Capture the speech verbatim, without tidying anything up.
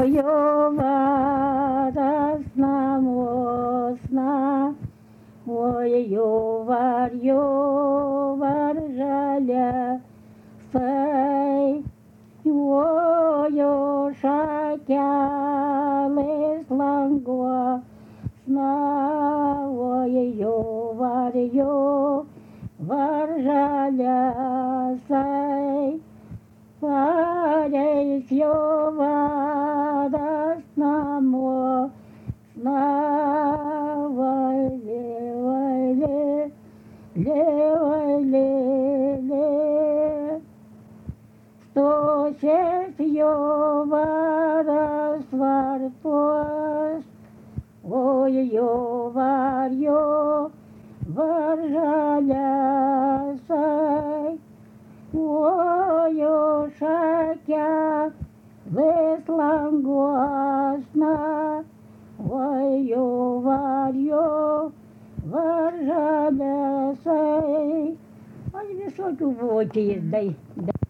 Ой-ой, радостна мосна, ой-ой, варьё, варжаля, сай, ой-ой, шакялы слангуа, сна, ой-ой, варьё, варжаля, сай, варей всё радостно мо, сна, вайле, вайле, ле, вайле, ле. Сто шесть ё варас варпос, ой-ё, варьё, варжаля, сай, ой-ё, шакя, веслангуасна, ой-ё, варьё, варжаля, сай. Ой, високий воки ездай.